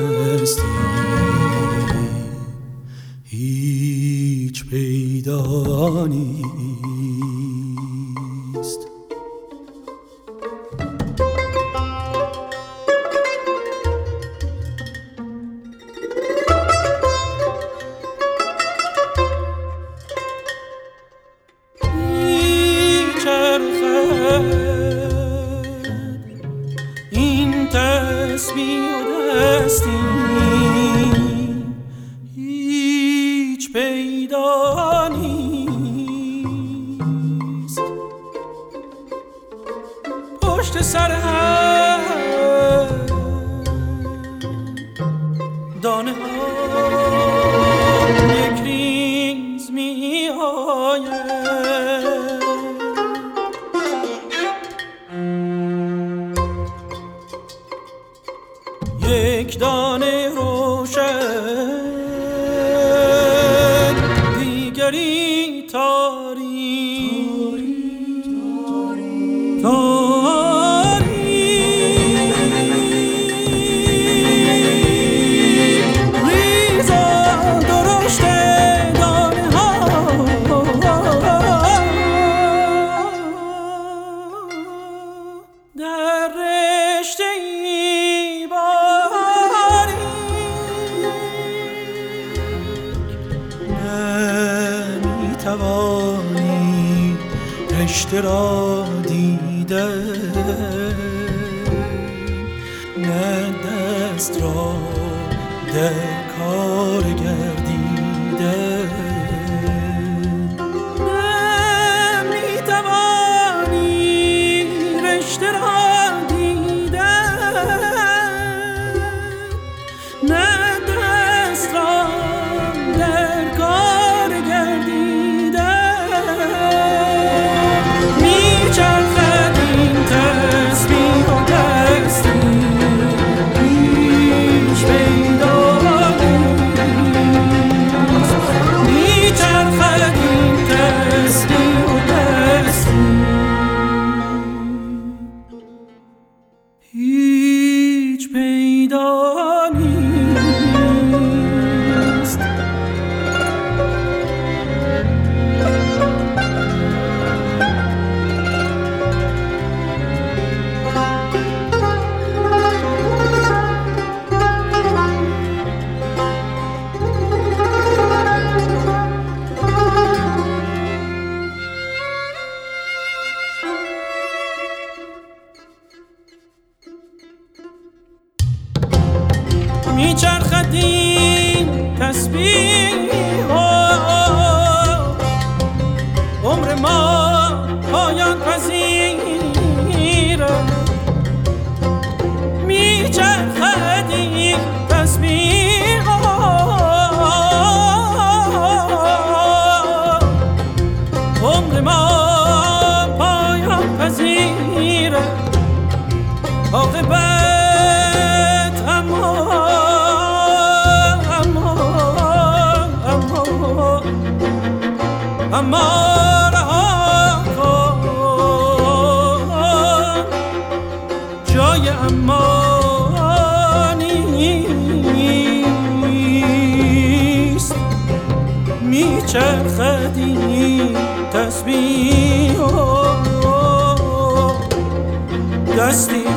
هستی هیچ پیدا نیست. این تسبیح و دستی هیچ پیدا نیست. پشت سر هم دانه ها یک ریز می آید. یک دانه روشن دیگری تاریک ریز و درشت دانه ها در رشته ای توانی رشته را دیدن، نه دست را در کار گردیدن. نه می توانی رشته را دیدن، نه دست را در کار میچرخد این تسبیح و دستی هیچ پیدا نیست. میچرخد این تسبیح و دستی هیچ پیدا نیست. میچرخد این تسبیح عمر ما پایان پذیره. میچرخد این تسبیح عمر ما پایان پذیره. عاقبت اما رها کن، جای اما نیست. میچرخد این تسبیح دستی